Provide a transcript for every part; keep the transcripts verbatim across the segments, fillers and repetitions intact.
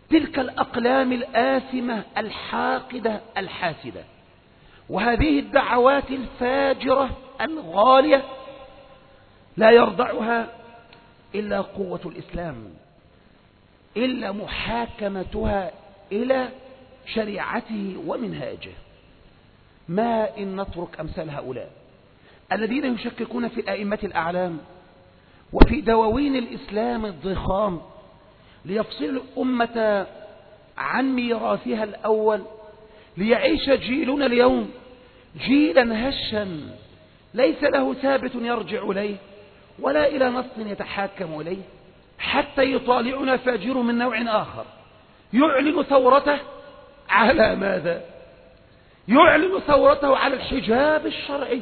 تلك الأقلام الآثمة الحاقدة الحاسدة، وهذه الدعوات الفاجرة الغالية لا يرضعها إلا قوة الإسلام، إلا محاكمتها إلى شريعته ومنهاجه. ما إن نترك أمثال هؤلاء الذين يشككون في الأئمة الأعلام وفي دواوين الإسلام الضخام ليفصلوا الأمة عن ميراثها الأول، ليعيش جيلنا اليوم جيلا هشا ليس له ثابت يرجع إليه ولا إلى نص يتحاكم إليه، حتى يطالعنا فاجر من نوع آخر يعلن ثورته على ماذا؟ يعلن ثورته على الحجاب الشرعي.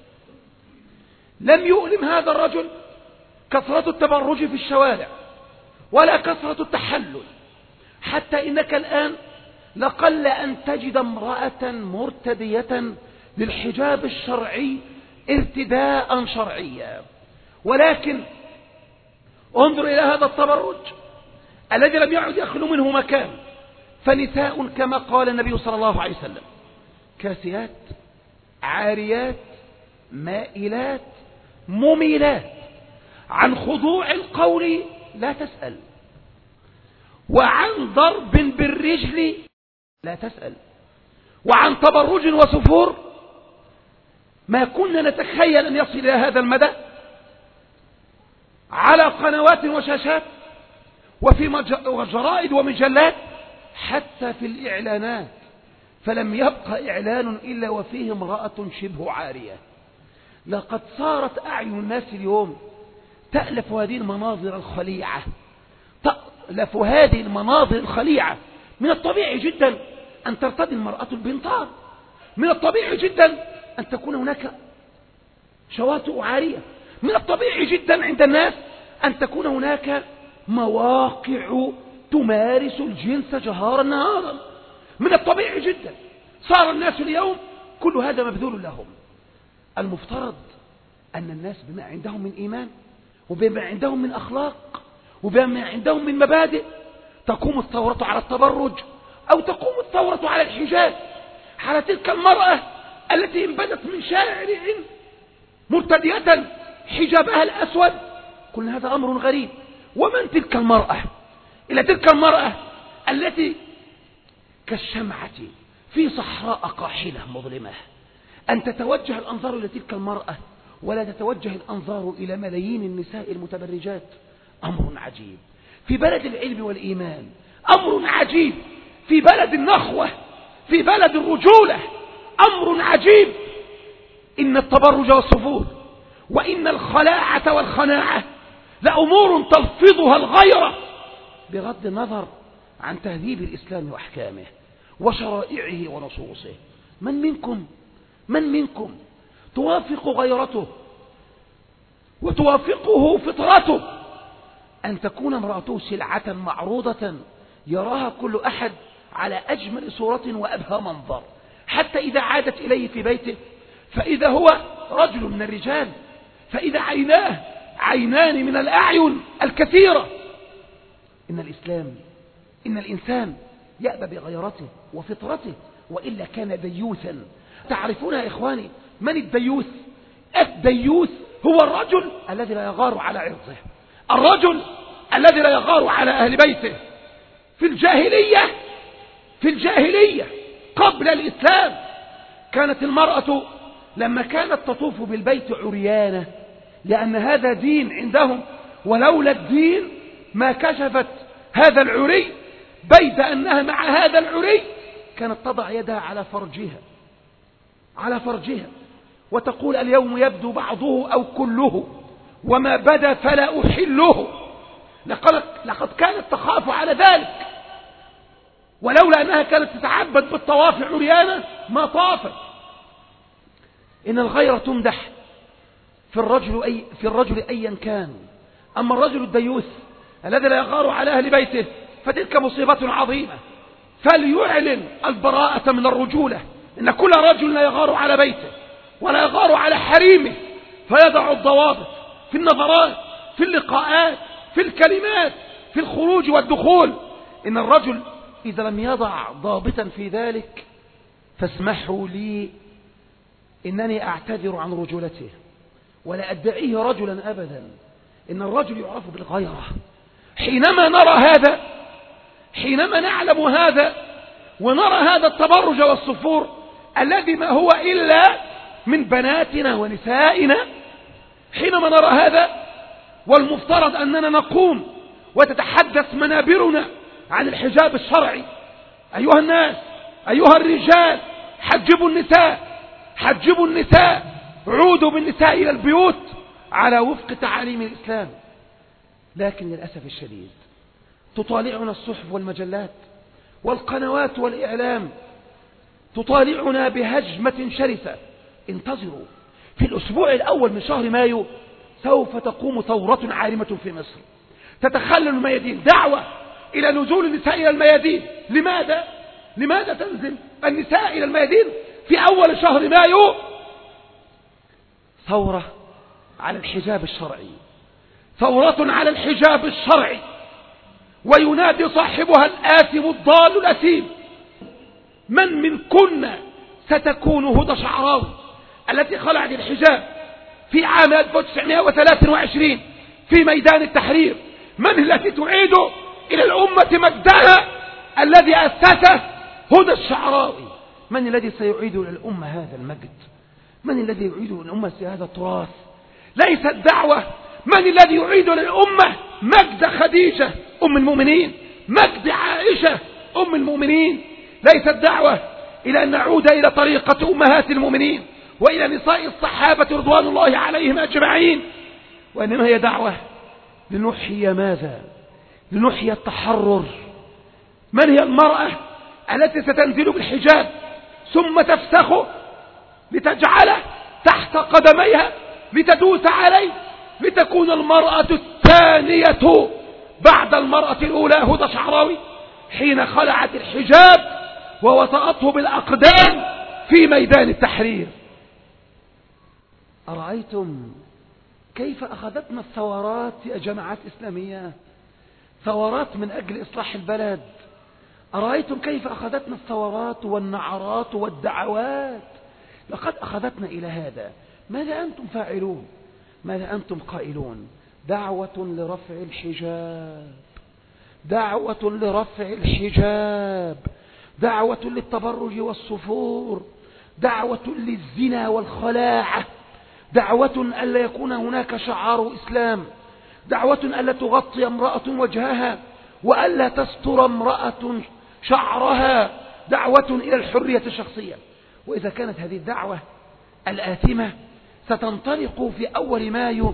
لم يؤلم هذا الرجل كثرة التبرج في الشوارع ولا كثرة التحلل، حتى إنك الآن لقل أن تجد امرأة مرتدية للحجاب الشرعي ارتداء شرعيا. ولكن انظر إلى هذا التبرج الذي لم يعد يخلو منه مكان، فنساء كما قال النبي صلى الله عليه وسلم كاسيات عاريات مائلات مميلات، عن خضوع القول لا تسأل، وعن ضرب بالرجل لا تسأل، وعن تبرج وسفور ما كنا نتخيل أن يصل إلى هذا المدى على قنوات وشاشات وفي جرائد ومجلات حتى في الإعلانات، فلم يبقى إعلان إلا وفيه امرأة شبه عارية. لقد صارت أعين الناس اليوم تألف هذه المناظر الخليعة، تألف هذه المناظر الخليعة. من الطبيعي جدا أن ترتدي المرأة البنطال، من الطبيعي جدا أن تكون هناك شواطئ عارية، من الطبيعي جدا عند الناس أن تكون هناك مواقع تمارس الجنس جهارا نهارا، من الطبيعي جدا. صار الناس اليوم كل هذا مبذول لهم. المفترض أن الناس بما عندهم من إيمان وبما عندهم من أخلاق وبما عندهم من مبادئ تقوم الثورة على التبرج أو تقوم الثورة على الحجاب، على تلك المرأة التي انبدت من شارع مرتدية حجابها الأسود. كل هذا أمر غريب. ومن تلك المرأة؟ إلى تلك المرأة التي كالشمعة في صحراء قاحلة مظلمة، أن تتوجه الأنظار إلى تلك المرأة ولا تتوجه الأنظار إلى ملايين النساء المتبرجات. أمر عجيب في بلد العلم والإيمان، أمر عجيب في بلد النخوة، في بلد الرجولة، أمر عجيب. إن التبرج والسفور وإن الخلاعة والخناعة لأمور تلفظها الغيرة بغض النظر عن تهذيب الإسلام وأحكامه وشرائعه ونصوصه. من منكم من منكم توافق غيرته وتوافقه فطرته أن تكون امرأته سلعة معروضة يراها كل أحد على أجمل صورة وأبهى منظر، حتى إذا عادت إليه في بيته فإذا هو رجل من الرجال، فإذا عيناه عينان من الأعين الكثيرة. إن الإسلام إن الإنسان يأبى بغيرته وفطرته وإلا كان ديوثا. تعرفون يا إخواني من الديوث؟ الديوث هو الرجل الذي لا يغار على عرضه، الرجل الذي لا يغار على أهل بيته. في الجاهلية في الجاهلية قبل الإسلام كانت المرأة لما كانت تطوف بالبيت عريانة، لأن هذا دين عندهم، ولولا الدين ما كشفت هذا العري، بيد أنها مع هذا العري كانت تضع يدها على فرجها على فرجها وتقول اليوم يبدو بعضه أو كله وما بدا فلا أحله. لقد, لقد كانت تخاف على ذلك، ولولا أنها كانت تتعبد بالطواف عريانة ما طافت. إن الغيرة تمدح في الرجل, أي في الرجل أيا كان، أما الرجل الديوث الذي لا يغار على أهل بيته فتلك مصيبة عظيمة. فليعلن البراءة من الرجولة. إن كل رجل لا يغار على بيته ولا يغار على حريمه، فيضع الضوابط في النظرات، في اللقاءات، في الكلمات، في الخروج والدخول. إن الرجل إذا لم يضع ضابطا في ذلك فاسمحوا لي إنني أعتذر عن رجولته ولا أدعيه رجلا أبدا. إن الرجل يعرف بالغيرة. حينما نرى هذا، حينما نعلم هذا ونرى هذا التبرج والصفور الذي ما هو إلا من بناتنا ونسائنا، حينما نرى هذا والمفترض أننا نقوم وتتحدث منابرنا عن الحجاب الشرعي، أيها الناس، أيها الرجال، حجبوا النساء، حجبوا النساء، عودوا بالنساء إلى البيوت على وفق تعاليم الإسلام. لكن للأسف الشديد تطالعنا الصحف والمجلات والقنوات والإعلام، تطالعنا بهجمة شرسة. انتظروا، في الأسبوع الأول من شهر مايو سوف تقوم ثورة عارمة في مصر تتخلل الميادين، دعوة إلى نزول النساء إلى الميادين. لماذا؟ لماذا تنزل النساء إلى الميادين في أول شهر مايو؟ ثورة على الحجاب الشرعي، ثورة على الحجاب الشرعي، وينادي صاحبها الآثم الضال الأثيم: من منكن ستكون هدى شعراوي التي خلعت الحجاب في عام ألف وتسعمائة وثلاثة وعشرين في ميدان التحرير؟ من التي تعيد إلى الأمة مجدها الذي أسسه هدى الشعراوي؟ من الذي سيعيد إلى الأمة هذا المجد؟ من الذي يعيد إلى الأمة هذا التراث؟ ليس الدعوة من الذي يعيد للأمة مجد خديجة أم المؤمنين، مجد عائشة أم المؤمنين. ليس الدعوة إلى أن نعود إلى طريقة أمهات المؤمنين وإلى نساء الصحابة رضوان الله عليهم أجمعين، وإنما هي دعوة لنحيي ماذا؟ لنحيي التحرر. من هي المرأة التي ستنزل بالحجاب ثم تفسخه لتجعله تحت قدميها لتدوس عليه لتكون المرأة الثانية بعد المرأة الأولى هدى شعراوي حين خلعت الحجاب ووطأته بالأقدام في ميدان التحرير؟ أرأيتم كيف أخذتنا الثورات يا جماعات إسلامية؟ ثورات من أجل إصلاح البلد. أرأيتم كيف أخذتنا الثورات والنعرات والدعوات؟ لقد أخذتنا إلى هذا. ماذا أنتم فاعلون؟ ماذا أنتم قائلون؟ دعوة لرفع الحجاب، دعوة لرفع الحجاب، دعوة للتبرج والصفور، دعوة للزنا والخلاعة، دعوة ألا يكون هناك شعار إسلام، دعوة ألا تغطي امرأة وجهها وألا تستر امرأة شعرها، دعوة إلى الحرية الشخصية. وإذا كانت هذه الدعوة الآثمة ستنطلق في أول مايو،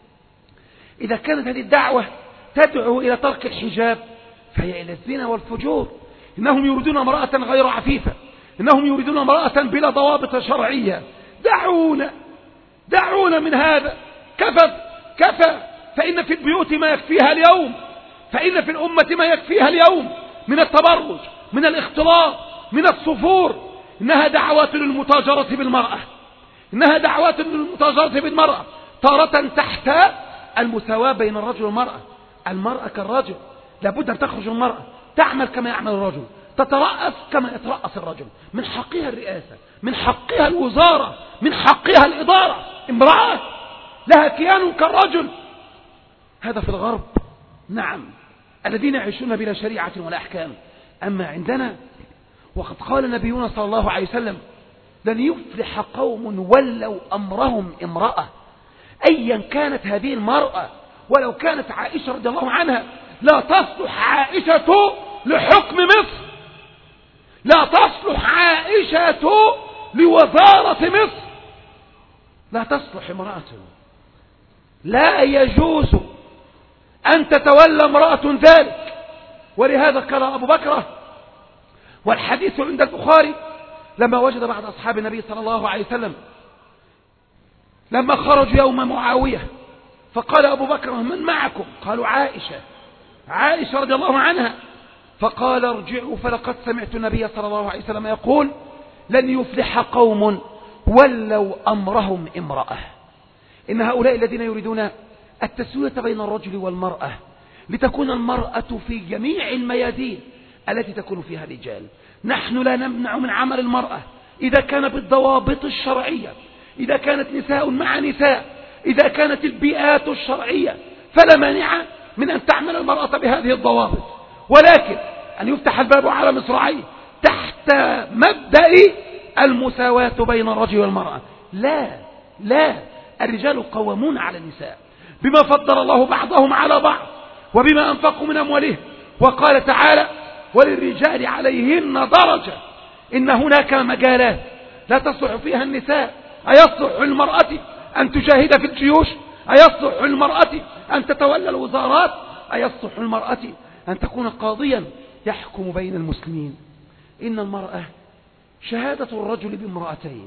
إذا كانت هذه الدعوة تدعو إلى ترك الحجاب فهي إلى الزنا والفجور. إنهم يريدون امرأة غير عفيفة، إنهم يريدون امرأة بلا ضوابط شرعية. دعونا دعونا من هذا، كفى كفى. فإن في البيوت ما يكفيها اليوم، فإن في الأمة ما يكفيها اليوم من التبرج، من الاختلاط، من الصفور. إنها دعوات للمتاجرة بالمرأة، إنها دعوات للمتاجرة بالمرأة، تارة تحت المساواة بين الرجل والمرأة. المرأة كالرجل، لابد أن تخرج المرأة تعمل كما يعمل الرجل، تترأس كما يترأس الرجل، من حقها الرئاسة، من حقها الوزارة، من حقها الإدارة. امرأة لها كيان كالرجل. هذا في الغرب، نعم، الذين يعيشون بلا شريعة ولا أحكام. أما عندنا وقد قال نبينا صلى الله عليه وسلم: لن يفلح قوم ولوا أمرهم امرأة. أيا كانت هذه المرأة، ولو كانت عائشة رضي الله عنها، لا تصلح عائشة لحكم مصر، لا تصلح عائشة لوزارة مصر، لا تصلح امرأة. لا يجوز أن تتولى امرأة ذلك. ولهذا قال أبو بكر، والحديث عند البخاري، لما وجد بعض أصحاب النبي صلى الله عليه وسلم لما خرجوا يوم معاوية، فقال أبو بكر: من معكم؟ قالوا: عائشة عائشة رضي الله عنها. فقال: ارجعوا فلقد سمعت النبي صلى الله عليه وسلم يقول: لن يفلح قوم ولوا أمرهم امرأة. إن هؤلاء الذين يريدون التسوية بين الرجل والمرأة لتكون المرأة في جميع الميادين التي تكون فيها الرجال. نحن لا نمنع من عمل المرأة إذا كان بالضوابط الشرعية، إذا كانت نساء مع نساء، إذا كانت البيئات الشرعية، فلا مانع من أن تعمل المرأة بهذه الضوابط، ولكن أن يفتح الباب على مصراعيه تحت مبدأ المساواة بين الرجل والمرأة. لا لا، الرجال قوامون على النساء بما فضل الله بعضهم على بعض وبما أنفقوا من أموالهم، وقال تعالى وللرجال عليهن درجة. إن هناك مجالات لا تصلح فيها النساء. أيصلح للمرأة أن تجاهد في الجيوش؟ أيصلح للمرأة أن تتولى الوزارات؟ أيصلح للمرأة أن تكون قاضيا يحكم بين المسلمين؟ إن المرأة شهادة الرجل بامرأتين،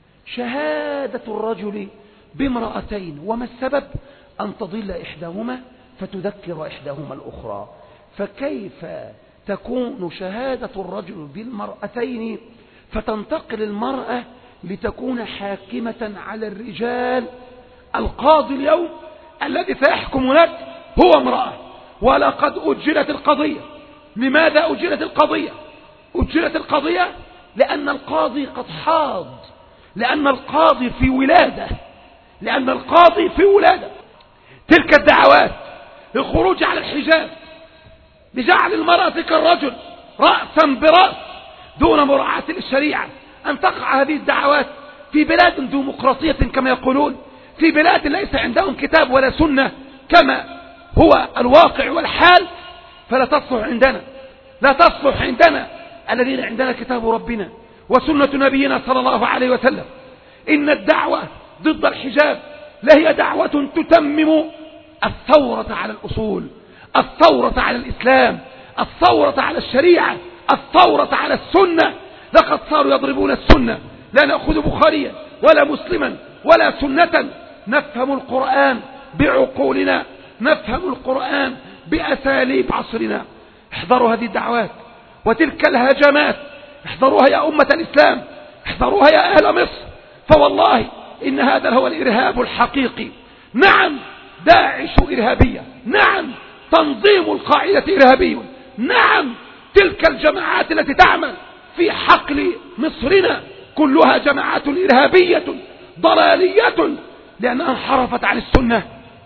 شهادة الرجل بامرأتين، وما السبب؟ أن تضل إحداهما فتذكر إحداهما الأخرى. فكيف تكون شهادة الرجل بالمرأتين فتنتقل المرأة لتكون حاكمة على الرجال؟ القاضي اليوم الذي سيحكم لك هو امرأة، ولقد أجلت القضية. لماذا أجلت القضية؟ أجلت القضية لأن القاضي قد حاض، لأن القاضي في ولادة، لأن القاضي في ولادة. تلك الدعوات للخروج على الحجاب، لجعل المرأة كالرجل رأسا برأس دون مراعاة للشريعة، أن تقع هذه الدعوات في بلاد ديمقراطية كما يقولون، في بلاد ليس عندهم كتاب ولا سنة كما هو الواقع والحال، فلا تصلح عندنا، لا تصلح عندنا الذين عندنا كتاب ربنا وسنة نبينا صلى الله عليه وسلم. إن الدعوة ضد الحجاب لهي دعوة تتمم الثورة على الأصول، الثورة على الإسلام، الثورة على الشريعة، الثورة على السنة. لقد صاروا يضربون السنة، لا نأخذ بخاريا ولا مسلما ولا سنة، نفهم القرآن بعقولنا، نفهم القرآن بأساليب عصرنا. احذروا هذه الدعوات وتلك الهجمات، احذروها يا أمة الإسلام، احذروها يا أهل مصر، فوالله إن هذا هو الإرهاب الحقيقي. نعم داعش إرهابية، نعم تنظيم القاعدة إرهابي، نعم تلك الجماعات التي تعمل في حقل مصرنا كلها جماعات إرهابية ضلالية، لأنها انحرفت عن السنة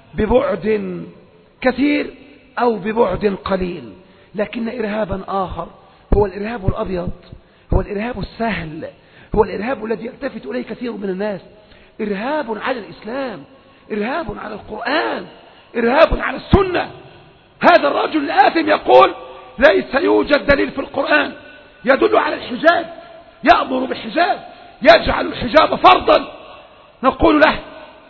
ببعد كثير أو ببعد قليل. لكن إرهابا آخر هو الإرهاب الأبيض، هو الإرهاب السهل، هو الإرهاب الذي يلتفت إليه كثير من الناس. إرهاب على الإسلام، إرهاب على القرآن، إرهاب على السنة. هذا الرجل الآثم يقول ليس يوجد دليل في القرآن يدل على الحجاب، يأمر بالحجاب، يجعل الحجاب فرضا. نقول له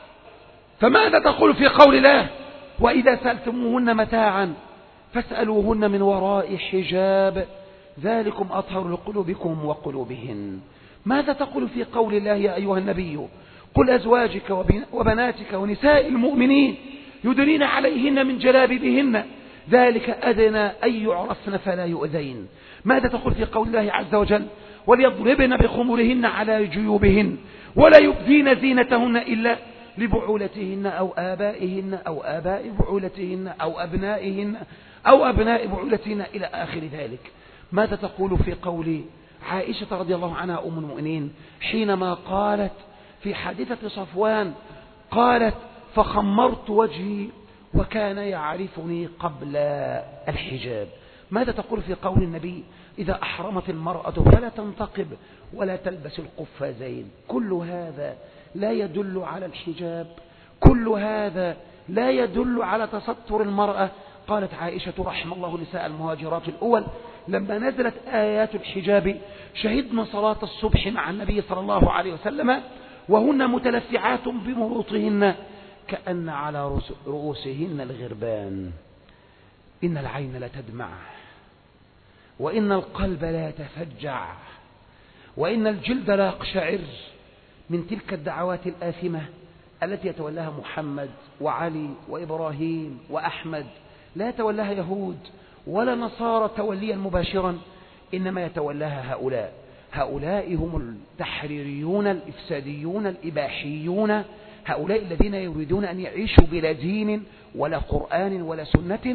فماذا تقول في قول الله وإذا سألتموهن متاعا فاسألوهن من وراء حجاب ذلكم أطهر لقلوبكم وقلوبهن؟ ماذا تقول في قول الله يا أيها النبي قل أزواجك وبناتك ونساء المؤمنين يدنين عليهن من جلابيبهن ذلك أدنى أن يعرفن فلا يؤذين؟ ماذا تقول في قول الله عز وجل وليضربن بخمرهن على جيوبهن ولا يبدين زينتهن إلا لبعولتهن أو آبائهن أو آباء بعولتهن أو أبنائهن أو أبناء بعولتهن إلى آخر ذلك؟ ماذا تقول في قول عائشة رضي الله عنها أم المؤمنين حينما قالت في حادثة صفوان قالت فخمرت وجهي وكان يعرفني قبل الحجاب؟ ماذا تقول في قول النبي إذا أحرمت المرأة فلا تنتقب ولا تلبس القفازين؟ كل هذا لا يدل على الحجاب، كل هذا لا يدل على تستر المرأة. قالت عائشة رحم الله نساء المهاجرات الأول لما نزلت آيات الحجاب شهدنا صلاة الصبح مع النبي صلى الله عليه وسلم وهن متلفعات بمروطهن كأن على رؤوسهن الغربان. إن العين لا تدمع وإن القلب لا يتفجع وإن الجلد لا يقشعر من تلك الدعوات الآثمة التي يتولاها محمد وعلي وإبراهيم وأحمد. لا يتولاها يهود ولا نصارى توليا مباشرا، إنما يتولاها هؤلاء. هؤلاء هم التحريريون الإفساديون الإباحيون، هؤلاء الذين يريدون أن يعيشوا بلا دين ولا قرآن ولا سنة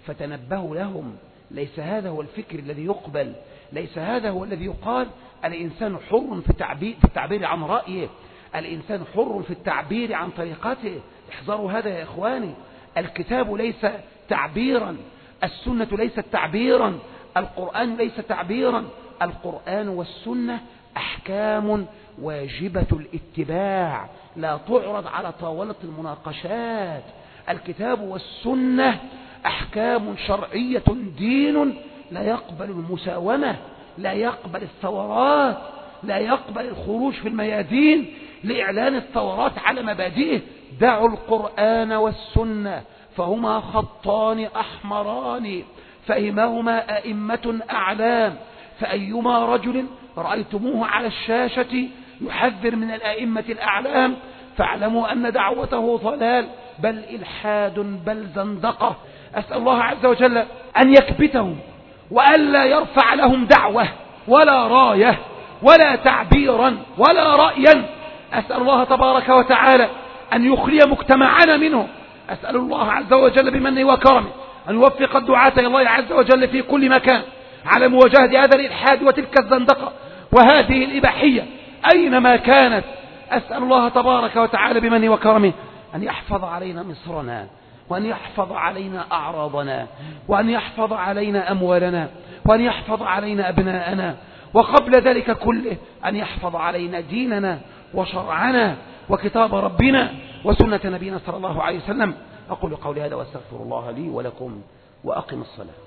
فتنبهوا لهم. ليس هذا هو الفكر الذي يقبل، ليس هذا هو الذي يقال الإنسان حر في التعبير, في التعبير عن رأيه، الإنسان حر في التعبير عن طريقته. احذروا هذا يا إخواني. الكتاب ليس تعبيرا، السنة ليست تعبيرا، القرآن ليس تعبيرا. القرآن والسنة أحكام واجبة الاتباع، لا تعرض على طاولة المناقشات. الكتاب والسنة أحكام شرعية، دين لا يقبل المساومة، لا يقبل الثورات، لا يقبل الخروج في الميادين لإعلان الثورات على مبادئه. دعوا القرآن والسنة فهما خطان أحمران فهمهما أئمة أعلام، فأيما رجل رأيتموه على الشاشة يحذر من الأئمة الأعلام فاعلموا أن دعوته ضلال بل إلحاد بل زندقة. أسأل الله عز وجل أن يكبتهم وألا يرفع لهم دعوة ولا راية ولا تعبيرا ولا رأيا. أسأل الله تبارك وتعالى أن يخلي مجتمعنا منه. أسأل الله عز وجل بمنه وكرمه أن يوفق الدعاة إلى الله عز وجل في كل مكان على مواجهة هذا الإلحاد وتلك الزندقة وهذه الإباحية أينما كانت. أسأل الله تبارك وتعالى بمنه وكرمه أن يحفظ علينا مصرنا، وأن يحفظ علينا أعراضنا، وأن يحفظ علينا أموالنا، وأن يحفظ علينا أبناءنا، وقبل ذلك كله أن يحفظ علينا ديننا وشرعنا وكتاب ربنا وسنة نبينا صلى الله عليه وسلم. أقول قولي هذا واستغفر الله لي ولكم وأقم الصلاة.